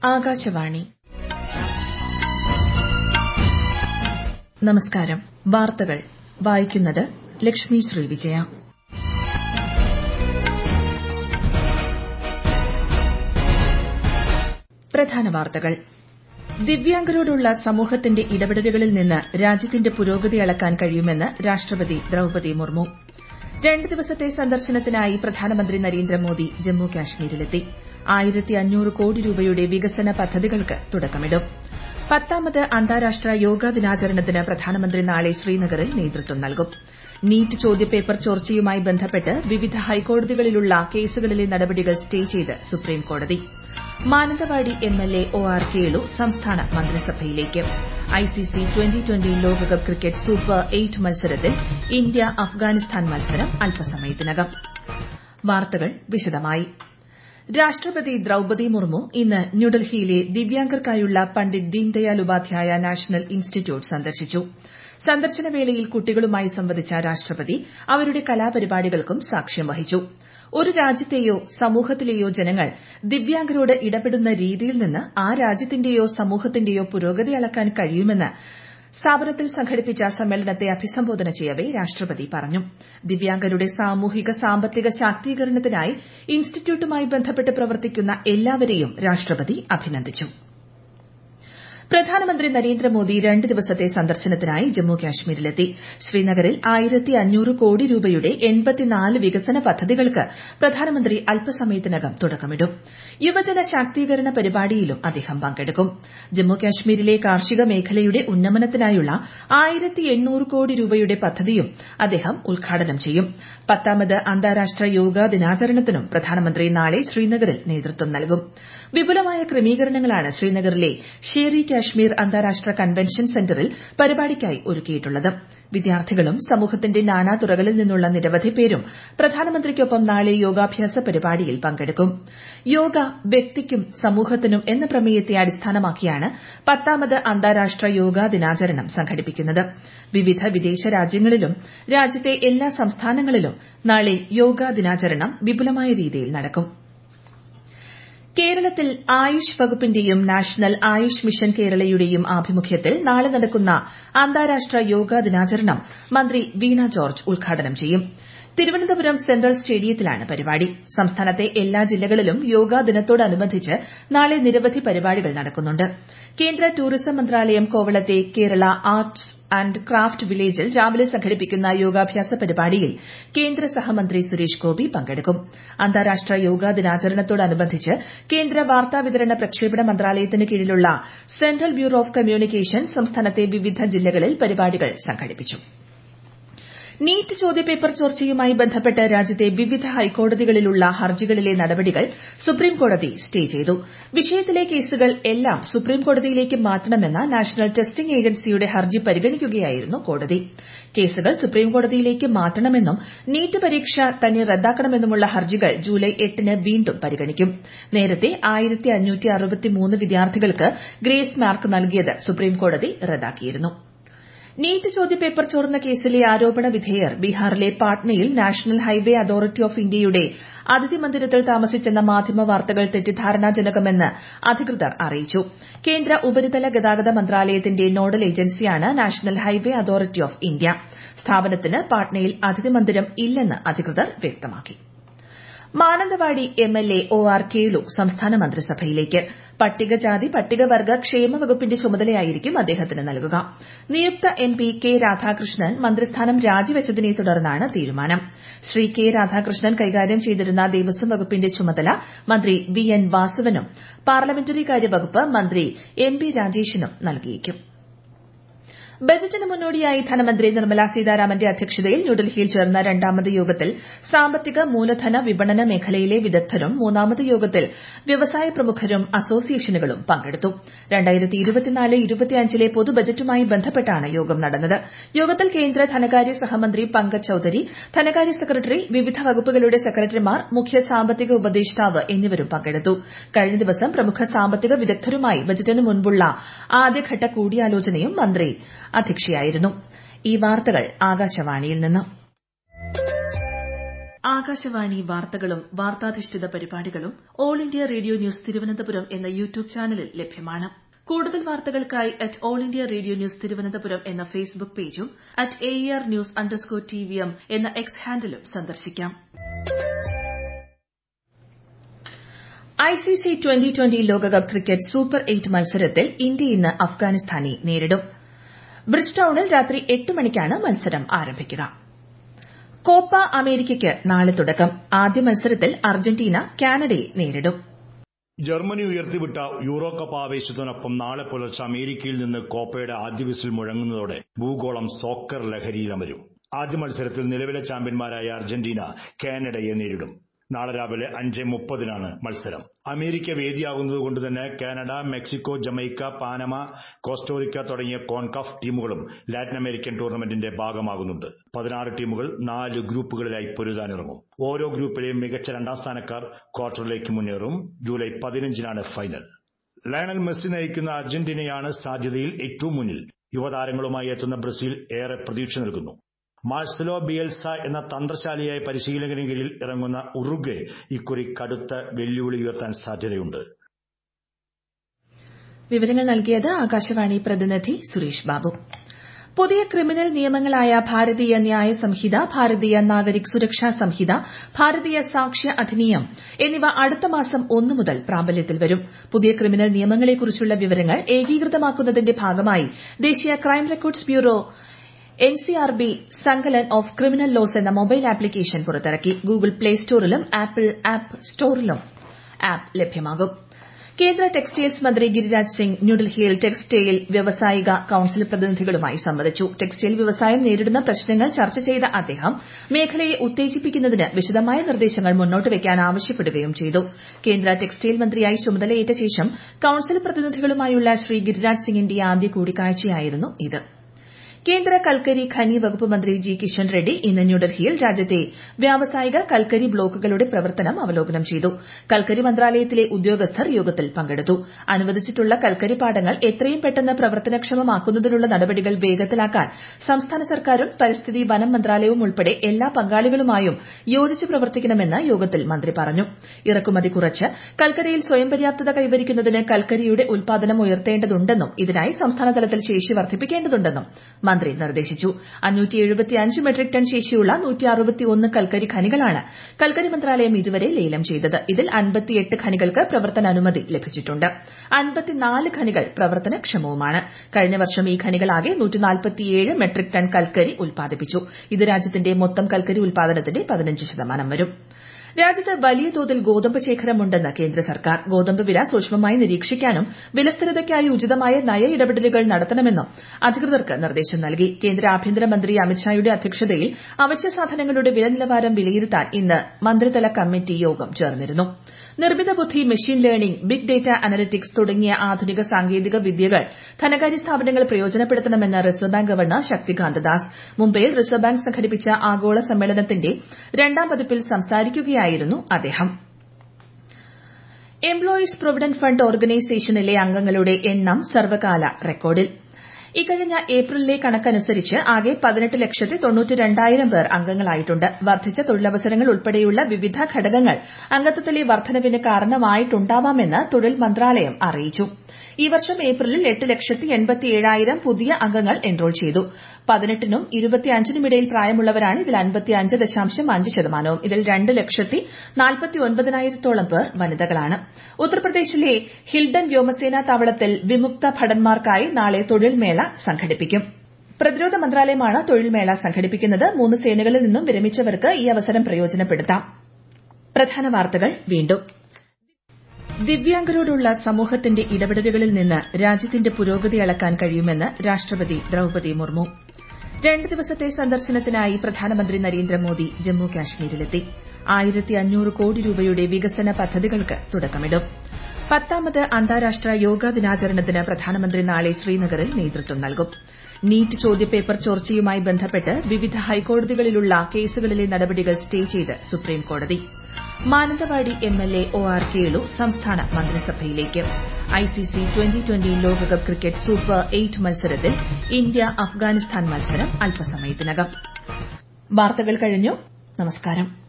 ആകാശവാണി. നമസ്കാരം. വാർത്തകൾ വായിക്കുന്നത് ലക്ഷ്മി ശ്രീ വിജയ. പ്രധാന വാർത്തകൾ. ദിവ്യാംഗരോടുള്ള സമൂഹത്തിന്റെ ഇടപെടലുകളിൽ നിന്ന് രാജ്യത്തിന്റെ പുരോഗതി അളക്കാൻ കഴിയുമെന്ന് രാഷ്ട്രപതി ദ്രൌപദി മുർമു. 2 ദിവസത്തെ സന്ദർശനത്തിനായി പ്രധാനമന്ത്രി നരേന്ദ്രമോദി ജമ്മു കാശ്മീരിലെത്തി. 1500 കോടി രൂപയുടെ വികസന പദ്ധതികൾക്ക് തുടക്കമിടും. 10ാമത് അന്താരാഷ്ട്ര യോഗാ ദിനാചരണത്തിന് പ്രധാനമന്ത്രി നാളെ ശ്രീനഗറിൽ നേതൃത്വം നൽകും. നീറ്റ് ചോദ്യപേപ്പർ ചോർച്ചയുമായി ബന്ധപ്പെട്ട് വിവിധ ഹൈക്കോടതികളിലുള്ള കേസുകളിലെ നടപടികൾ സ്റ്റേ ചെയ്ത് സുപ്രീംകോടതി. Mananthavady MLA O. കേളു സംസ്ഥാന മന്ത്രിസഭയിലേക്ക്. ഐസിസി ട്വന്റി ലോകകപ്പ് ക്രിക്കറ്റ് സൂപ്പർ 8 മത്സരത്തിൽ ഇന്ത്യ അഫ്ഗാനിസ്ഥാൻ മത്സരം അല്പസമയത്തിനകം. വാർത്തകൾ വിശദമായി. രാഷ്ട്രപതി ദ്രൌപദി മുർമു ഇന്ന് ന്യൂഡൽഹിയിലെ ദിവ്യാംഗർക്കായുള്ള പണ്ഡിറ്റ് ദീൻദയാൽ ഉപാധ്യായ നാഷണൽ ഇൻസ്റ്റിറ്റ്യൂട്ട് സന്ദർശിച്ചു. സന്ദർശനവേളയിൽ കുട്ടികളുമായി സംവദിച്ച രാഷ്ട്രപതി അവരുടെ കലാപരിപാടികൾക്കും സാക്ഷ്യം വഹിച്ചു. ഒരു രാജ്യത്തെയോ സമൂഹത്തിലെയോ ജനങ്ങൾ ദിവ്യാംഗരോട് ഇടപെടുന്ന രീതിയിൽ നിന്ന് ആ രാജ്യത്തിന്റെയോ സമൂഹത്തിന്റെയോ പുരോഗതി അളക്കാൻ കഴിയുമെന്ന് സ്ഥാപനത്തിൽ സംഘടിപ്പിച്ച സമ്മേളനത്തെ അഭിസംബോധന ചെയ്യവെ രാഷ്ട്രപതി പറഞ്ഞു. ദിവ്യാംഗരുടെ സാമൂഹിക സാമ്പത്തിക ശാക്തീകരണത്തിനായി ഇൻസ്റ്റിറ്റ്യൂട്ടുമായി ബന്ധപ്പെട്ട് പ്രവർത്തിക്കുന്ന എല്ലാവരെയും രാഷ്ട്രപതി അഭിനന്ദിച്ചു. പ്രധാനമന്ത്രി നരേന്ദ്രമോദി 2 ദിവസത്തെ സന്ദർശനത്തിനായി ജമ്മു കാശ്മീരിലെത്തി. ശ്രീനഗറിൽ 1500 കോടി രൂപയുടെ 84 വികസന പദ്ധതികൾക്ക് പ്രധാനമന്ത്രി അല്പസമയത്തിനകം തുടക്കമിടും. യുവജന ശാക്തീകരണ പരിപാടിയിലും അദ്ദേഹം പങ്കെടുക്കും. ജമ്മു കാശ്മീരിലെ കാർഷിക മേഖലയുടെ ഉന്നമനത്തിനായുള്ള 1800 കോടി രൂപയുടെ പദ്ധതിയും അദ്ദേഹം ഉദ്ഘാടനം ചെയ്യും. 10ാമത് അന്താരാഷ്ട്ര യോഗാ ദിനാചരണത്തിനും പ്രധാനമന്ത്രി നാളെ ശ്രീനഗറിൽ നേതൃത്വം നൽകും. വിപുലമായ ക്രമീകരണങ്ങളാണ് ശ്രീനഗറിലെ ഷേർ-ഇ കാശ്മീർ അന്താരാഷ്ട്ര കൺവെൻഷൻ സെന്ററിൽ പരിപാടിക്കായി ഒരുക്കിയിട്ടുള്ളത്. വിദ്യാർത്ഥികളും സമൂഹത്തിന്റെ നാനാതുറകളിൽ നിന്നുള്ള നിരവധി പേരും പ്രധാനമന്ത്രിക്കൊപ്പം നാളെ യോഗാഭ്യാസ പരിപാടിയിൽ പങ്കെടുക്കും. യോഗ വ്യക്തിക്കും സമൂഹത്തിനും എന്ന പ്രമേയത്തെ അടിസ്ഥാനമാക്കിയാണ് 10ാമത് അന്താരാഷ്ട്ര യോഗാ ദിനാചരണം സംഘടിപ്പിക്കുന്നത്. വിവിധ വിദേശ രാജ്യങ്ങളിലും രാജ്യത്തെ എല്ലാ സംസ്ഥാനങ്ങളിലും നാളെ യോഗാ ദിനാചരണം വിപുലമായ രീതിയിൽ നടക്കും. കേരളത്തിൽ ആയുഷ് വകുപ്പിന്റെയും നാഷണൽ ആയുഷ് മിഷൻ കേരളയുടെയും ആഭിമുഖ്യത്തിൽ നാളെ നടക്കുന്ന അന്താരാഷ്ട്ര യോഗാ ദിനാചരണം മന്ത്രി വീണ ജോർജ് ഉദ്ഘാടനം ചെയ്യും. തിരുവനന്തപുരം സെൻട്രൽ സ്റ്റേഡിയത്തിലാണ് പരിപാടി. സംസ്ഥാനത്തെ എല്ലാ ജില്ലകളിലും യോഗാ ദിനത്തോടനുബന്ധിച്ച് നാളെ നിരവധി പരിപാടികൾ നടക്കുന്നുണ്ട്. കേന്ദ്ര ടൂറിസം മന്ത്രാലയം കോവളത്തെ കേരള ആർട്സ് ആന്റ് ക്രാഫ്റ്റ് വില്ലേജിൽ രാവിലെ സംഘടിപ്പിക്കുന്ന യോഗാഭ്യാസ പരിപാടിയിൽ കേന്ദ്ര സഹമന്ത്രി സുരേഷ് ഗോപി പങ്കെടുക്കും. അന്താരാഷ്ട്ര യോഗാ ദിനാചരണത്തോടനുബന്ധിച്ച് കേന്ദ്ര വാർത്താവിതരണ പ്രക്ഷേപണ മന്ത്രാലയത്തിന് കീഴിലുള്ള സെൻട്രൽ ബ്യൂറോ ഓഫ് കമ്മ്യൂണിക്കേഷൻ സംസ്ഥാനത്തെ വിവിധ ജില്ലകളിൽ പരിപാടികൾ സംഘടിപ്പിച്ചു. നീറ്റ് ചോദ്യപേപ്പർ ചോർച്ചയുമായി ബന്ധപ്പെട്ട് രാജ്യത്തെ വിവിധ ഹൈക്കോടതികളിലുള്ള ഹർജികളിലെ നടപടികൾ സുപ്രീംകോടതി സ്റ്റേ ചെയ്തു. വിഷയത്തിലെ കേസുകൾ എല്ലാം സുപ്രീംകോടതിയിലേക്ക് മാറ്റണമെന്ന നാഷണൽ ടെസ്റ്റിംഗ് ഏജൻസിയുടെ ഹർജി പരിഗണിക്കുകയായിരുന്നു കോടതി. കേസുകൾ സുപ്രീംകോടതിയിലേക്ക് മാറ്റണമെന്നും നീറ്റ് പരീക്ഷ തന്നെ റദ്ദാക്കണമെന്നുമുള്ള ഹർജികൾ ജൂലൈ 8-ന് വീണ്ടും പരിഗണിക്കും. നേരത്തെ 1563 വിദ്യാർത്ഥികൾക്ക് ഗ്രേസ് മാർക്ക് നൽകിയത് സുപ്രീംകോടതി റദ്ദാക്കിയിരുന്നു. നീറ്റ് ചോദ്യപേപ്പർ ചോർന്ന കേസിലെ ആരോപണ വിധേയർ ബീഹാറിലെ പാട്നയിൽ നാഷണൽ ഹൈവേ അതോറിറ്റി ഓഫ് ഇന്ത്യയുടെ അതിഥി മന്ദിരത്തിൽ താമസിച്ചെന്ന മാധ്യമ വാർത്തകൾ തെറ്റിദ്ധാരണാജനകമെന്ന് അധികൃതർ അറിയിച്ചു. കേന്ദ്ര ഉപരിതല ഗതാഗത മന്ത്രാലയത്തിന്റെ നോഡൽ ഏജൻസിയാണ് national highway authority of India. സ്ഥാപനത്തിന് പാട്നയിൽ അതിഥി മന്ദിരം ഇല്ലെന്ന് അധികൃതർ വ്യക്തമാക്കി. Mananthavady MLA O. കേളു സംസ്ഥാന മന്ത്രിസഭയിലേക്ക്. പട്ടികജാതി പട്ടികവർഗ ക്ഷേമ വകുപ്പിന്റെ ചുമതലയായിരിക്കും അദ്ദേഹത്തിന് നൽകുക. നിയുക്ത എംപി കെ രാധാകൃഷ്ണൻ മന്ത്രിസ്ഥാനം രാജിവച്ചതിനെ തുടർന്നാണ് തീരുമാനം. ശ്രീ കെ രാധാകൃഷ്ണൻ കൈകാര്യം ചെയ്തിരുന്ന ദേവസ്വം വകുപ്പിന്റെ ചുമതല മന്ത്രി വി എൻ വാസവനും പാർലമെന്ററി കാര്യ വകുപ്പ് മന്ത്രി എം പി രാജേഷിനും നൽകിയേക്കും. ബജറ്റിന് മുന്നോടിയായി ധനമന്ത്രി നിർമ്മല സീതാരാമന്റെ അധ്യക്ഷതയിൽ ന്യൂഡൽഹിയിൽ ചേർന്ന 2ാമത് യോഗത്തിൽ സാമ്പത്തിക മൂലധന വിപണന മേഖലയിലെ വിദഗ്ധരും 3ാമത് യോഗത്തിൽ വ്യവസായ പ്രമുഖരും അസോസിയേഷനുകളും പങ്കെടുത്തു. 2024-25 പൊതുബജറ്റുമായി ബന്ധപ്പെട്ടാണ് യോഗം നടന്നത്. യോഗത്തിൽ കേന്ദ്ര ധനകാര്യ സഹമന്ത്രി പങ്കജ് ചൌധരി, ധനകാര്യ സെക്രട്ടറി, വിവിധ വകുപ്പുകളുടെ സെക്രട്ടറിമാർ, മുഖ്യ സാമ്പത്തിക ഉപദേഷ്ടാവ് എന്നിവരും പങ്കെടുത്തു. കഴിഞ്ഞ ദിവസം പ്രമുഖ സാമ്പത്തിക വിദഗ്ധരുമായി ബജറ്റിന് മുൻപുള്ള ആദ്യഘട്ട കൂടിയാലോചനയും മന്ത്രി അധ്യക്ഷയായിരുന്നു. ഈ വാർത്തകൾ ആകാശവാണിയിൽ നിന്ന്. ആകാശവാണി വാർത്തകളും വാർത്താധിഷ്ഠിത പരിപാടികളും All India Radio News Thiruvananthapuram എന്ന യൂട്യൂബ് ചാനലിൽ ലഭ്യമാണ്. കൂടുതൽ വാർത്തകൾക്കായി All India Radio News Thiruvananthapuram എന്ന ഫേസ്ബുക്ക് പേജും @AERnews_TVM എന്ന എക്സ് ഹാൻഡിലും സന്ദർശിക്കാം. ICC 2020 ലോകകപ്പ് ക്രിക്കറ്റ് സൂപ്പർ 8 മത്സരത്തിൽ ഇന്ത്യ ഇന്ന് അഫ്ഗാനിസ്ഥാനെ നേരിടും. ബ്രിഡ്ജ്ടൌണിൽ രാത്രി 8 മണിക്കാണ് മത്സരം ആരംഭിക്കുക. കോപ്പ അമേരിക്കയ്ക്ക് നാളെ തുടക്കം. ആദ്യ മത്സരത്തിൽ അർജന്റീന കാനഡയെ നേരിടും. ജർമ്മനി ഉയർത്തിവിട്ട യൂറോ കപ്പ് ആവേശത്തിനൊപ്പം നാളെ പുലർച്ചെ അമേരിക്കയിൽ നിന്ന് കോപ്പയുടെ ആദ്യ വിസിൽ മുഴങ്ങുന്നതോടെ ഭൂഗോളം സോക്കർ ലഹരിയിലമരും. ആദ്യ മത്സരത്തിൽ നിലവിലെ ചാമ്പ്യന്മാരായ അർജന്റീന കാനഡയെ നേരിടും. നാളെ രാവിലെ 5:30 മത്സരം. അമേരിക്ക വേദിയാകുന്നതുകൊണ്ട് തന്നെ Canada, Mexico, Jamaica, Panama, Costa Rica തുടങ്ങിയ കോൺകാഫ് ടീമുകളും ലാറ്റിൻ അമേരിക്കൻ ടൂർണമെന്റിന്റെ ഭാഗമാകുന്നുണ്ട്. 16 ടീമുകൾ 4 ഗ്രൂപ്പുകളിലായി പൊരുതാനിറങ്ങും. ഓരോ ഗ്രൂപ്പിലെയും മികച്ച 2ാം സ്ഥാനക്കാർ ക്വാർട്ടറിലേക്ക് മുന്നേറും. July 15 final. ലയണൽ മെസ്സി നയിക്കുന്ന അർജന്റീനയാണ് സാധ്യതയിൽ ഏറ്റവും മുന്നിൽ. യുവതാരങ്ങളുമായി എത്തുന്ന ബ്രസീൽ ഏറെ പ്രതീക്ഷ നൽകുന്നു. മാർസലോ ബിയൽസ എന്ന തന്ത്രശാലിയായ പരിശീലകന് കീഴിൽ ഇറങ്ങുന്ന ഉറുഗ്വേ ഇക്കുറി കടുത്ത വെല്ലുവിളി ഉയർത്താൻ സാധ്യതയുണ്ട്. വിവരങ്ങൾ നൽകിയത് ആകാശവാണി പ്രതിനിധി സുരേഷ് ബാബു. പുതിയ ക്രിമിനൽ നിയമങ്ങളായ ഭാരതീയ ന്യായ സംഹിത, ഭാരതീയ നാഗരിക് സുരക്ഷാ സംഹിത, ഭാരതീയ സാക്ഷ്യ അധിനിയം എന്നിവ അടുത്ത മാസം 1 മുതൽ പ്രാബല്യത്തിൽ വരും. പുതിയ ക്രിമിനൽ നിയമങ്ങളെക്കുറിച്ചുള്ള വിവരങ്ങൾ ഏകീകൃതമാക്കുന്നതിന്റെ ഭാഗമായി ദേശീയ crime records bureau NCRB Sankalan of criminal laws എന്ന മൊബൈൽ ആപ്ലിക്കേഷൻ പുറത്തിറക്കി. ഗൂഗിൾ പ്ലേ സ്റ്റോറിലും ആപ്പിൾ ആപ്പ് സ്റ്റോറിലും ആപ്പ് ലഭ്യമാകും. കേന്ദ്ര ടെക്സ്റ്റൈൽസ് മന്ത്രി ഗിരിരാജ് സിംഗ് ന്യൂഡൽഹിയിൽ ടെക്സ്റ്റൈൽ വ്യവസായിക കൌൺസിൽ പ്രതിനിധികളുമായി സംവദിച്ചു. ടെക്സ്റ്റൈൽ വ്യവസായം നേരിടുന്ന പ്രശ്നങ്ങൾ ചർച്ച ചെയ്ത അദ്ദേഹം മേഖലയെ ഉത്തേജിപ്പിക്കുന്നതിന് വിശദമായ നിർദ്ദേശങ്ങൾ മുന്നോട്ട് വയ്ക്കാൻ ആവശ്യപ്പെടുകയും ചെയ്തു. കേന്ദ്ര ടെക്സ്റ്റൈൽ മന്ത്രിയായി ചുമതലയേറ്റ ശേഷം കൌൺസിൽ പ്രതിനിധികളുമായുള്ള ശ്രീ ഗിരിരാജ് സിംഗിന്റെ ആദ്യ കൂടിക്കാഴ്ചയായിരുന്നു ഇത്. കേന്ദ്ര കൽക്കരി ഖനി വകുപ്പ് മന്ത്രി ജി കിഷൻ റെഡ്ഡി ഇന്ന് ന്യൂഡൽഹിയിൽ രാജ്യത്തെ വ്യാവസായിക കൽക്കരി ബ്ലോക്കുകളുടെ പ്രവർത്തനം അവലോകനം ചെയ്തു. കൽക്കരി മന്ത്രാലയത്തിലെ ഉദ്യോഗസ്ഥർ യോഗത്തിൽ പങ്കെടുത്തു. അനുവദിച്ചിട്ടുള്ള കൽക്കരി പാടങ്ങൾ എത്രയും പെട്ടെന്ന് പ്രവർത്തനക്ഷമമാക്കുന്നതിനുള്ള നടപടികൾ വേഗത്തിലാക്കാൻ സംസ്ഥാന സർക്കാരും പരിസ്ഥിതി വനം മന്ത്രാലയവും ഉൾപ്പെടെ എല്ലാ പങ്കാളികളുമായും യോജിച്ച് പ്രവർത്തിക്കണമെന്ന് യോഗത്തിൽ മന്ത്രി പറഞ്ഞു. ഇറക്കുമതി കുറച്ച് കൽക്കരിയിൽ സ്വയം പര്യാപ്തത കൈവരിക്കുന്നതിന് കൽക്കരിയുടെ ഉൽപാദനം ഉയർത്തേണ്ടതുണ്ടെന്നും ഇതിനായി സംസ്ഥാനതലത്തിൽ ശേഷി വർദ്ധിപ്പിക്കേണ്ടതുണ്ടെന്നും മന്ത്രി നിർദ്ദേശിച്ചു. 575 മെട്രിക് ടൺ ശേഷിയുള്ള 161 കൽക്കരി ഖനികളാണ് കൽക്കരി മന്ത്രാലയം ഇതുവരെ ലേലം ചെയ്തത്. ഇതിൽ 58 ഖനികൾക്ക് പ്രവർത്തനാനുമതി ലഭിച്ചിട്ടുണ്ട്. 54 ഖനികൾ പ്രവർത്തനക്ഷമവുമാണ്. കഴിഞ്ഞ വർഷം ഈ ഖനികളാകെ 147 മെട്രിക് ടൺ കൽക്കരി ഉൽപ്പാദിപ്പിച്ചു. ഇത് രാജ്യത്തിന്റെ മൊത്തം കൽക്കരി ഉൽപ്പാദനത്തിന്റെ 15% വരും. രാജ്യത്ത് വലിയ തോതിൽ ഗോതമ്പ് ശേഖരമുണ്ടെന്ന് കേന്ദ്ര സർക്കാർ. ഗോതമ്പ് വില സൂക്ഷ്മമായി നിരീക്ഷിക്കാനും വിലസ്ഥിരതയ്ക്കായി ഉചിതമായ നയ ഇടപെടലുകൾ നടത്തണമെന്നും അധികൃതർക്ക് നിർദ്ദേശം നൽകി. കേന്ദ്ര ആഭ്യന്തരമന്ത്രി അമിത്ഷായുടെ അധ്യക്ഷതയിൽ അവശ്യ സാധനങ്ങളുടെ വില നിലവാരം വിലയിരുത്താൻ ഇന്ന് മന്ത്രിതല കമ്മിറ്റി യോഗം ചേർന്നിരുന്നു. നിർമ്മിത ബുദ്ധി, machine learning, big data analytics തുടങ്ങിയ ആധുനിക സാങ്കേതിക വിദ്യകൾ ധനകാര്യ സ്ഥാപനങ്ങൾ പ്രയോജനപ്പെടുത്തണമെന്ന് Reserve Bank governor Shaktikanta Das. മുംബൈയിൽ റിസർവ് ബാങ്ക് സംഘടിപ്പിച്ച ആഗോള സമ്മേളനത്തിന്റെ 2ാം പതിപ്പിൽ സംസാരിക്കുകയായിരുന്നു അദ്ദേഹം. എംപ്ലോയീസ് പ്രൊവിഡന്റ് ഫണ്ട് ഓർഗനൈസേഷനിലെ അംഗങ്ങളുടെ എണ്ണം സർവ്വകാല റെക്കോർഡിൽ. ഇക്കഴിഞ്ഞ ഏപ്രിലിലെ കണക്കനുസരിച്ച് ആകെ 18,92,000 പേർ അംഗങ്ങളായിട്ടുണ്ട്. വർദ്ധിച്ച തൊഴിലവസരങ്ങൾ ഉൾപ്പെടെയുള്ള വിവിധ ഘടകങ്ങൾ അംഗത്വത്തിലെ വർദ്ധനവിന് കാരണമായിട്ടുണ്ടാവാമെന്ന് തൊഴിൽ മന്ത്രാലയം അറിയിച്ചു. ഈ വർഷം ഏപ്രിലിൽ 8,87,000 പുതിയ അംഗങ്ങൾ എൻറോൾ ചെയ്തു. 18നും 25നും ഇടയിൽ പ്രായമുള്ളവരാണ് ഇതിൽ 55.5%. ഇതിൽ 2,49,000 പേർ വനിതകളാണ്. ഉത്തർപ്രദേശിലെ ഹിൽഡൻ വ്യോമസേനാ താവളത്തിൽ വിമുക്ത ഭടന്മാർക്കായി നാളെ തൊഴിൽ മേള സംഘടിപ്പിക്കും. പ്രതിരോധ മന്ത്രാലയമാണ് തൊഴിൽ മേള സംഘടിപ്പിക്കുന്നത്. 3 സേനകളിൽ നിന്നും വിരമിച്ചവർക്ക് ഈ അവസരം പ്രയോജനപ്പെടുത്താം. പ്രധാന വാർത്തകൾ വീണ്ടും. ദിവ്യാംഗരോടുള്ള സമൂഹത്തിന്റെ ഇടപെടലുകളിൽ നിന്ന് രാജ്യത്തിന്റെ പുരോഗതി അളക്കാൻ കഴിയുമെന്ന് രാഷ്ട്രപതി ദ്രൌപദി മുർമു. 2 ദിവസത്തെ സന്ദർശനത്തിനായി പ്രധാനമന്ത്രി നരേന്ദ്രമോദി ജമ്മു കാശ്മീരിലെത്തി. 1,500 കോടി രൂപയുടെ വികസന പദ്ധതികൾക്ക് തുടക്കമിടും. 10ാമത് അന്താരാഷ്ട്ര യോഗാ ദിനാചരണത്തിന് പ്രധാനമന്ത്രി നാളെ ശ്രീനഗറിൽ നേതൃത്വം നൽകും. നീറ്റ് ചോദ്യപേപ്പർ ചോർച്ചയുമായി ബന്ധപ്പെട്ട് വിവിധ ഹൈക്കോടതികളിലുള്ള കേസുകളിലെ നടപടികൾ സ്റ്റേ ചെയ്ത് സുപ്രീംകോടതി. മാനന്തവാടി എംഎൽഎ OR കേളു സംസ്ഥാന മന്ത്രിസഭയിലേക്ക്. ICC 2020 ലോകകപ്പ് ക്രിക്കറ്റ് സൂപ്പർ 8 മത്സരത്തിൽ ഇന്ത്യ അഫ്ഗാനിസ്ഥാൻ മത്സരം അല്പസമയത്തിനകം. വാർത്തകൾ കഴിഞ്ഞു. നമസ്കാരം.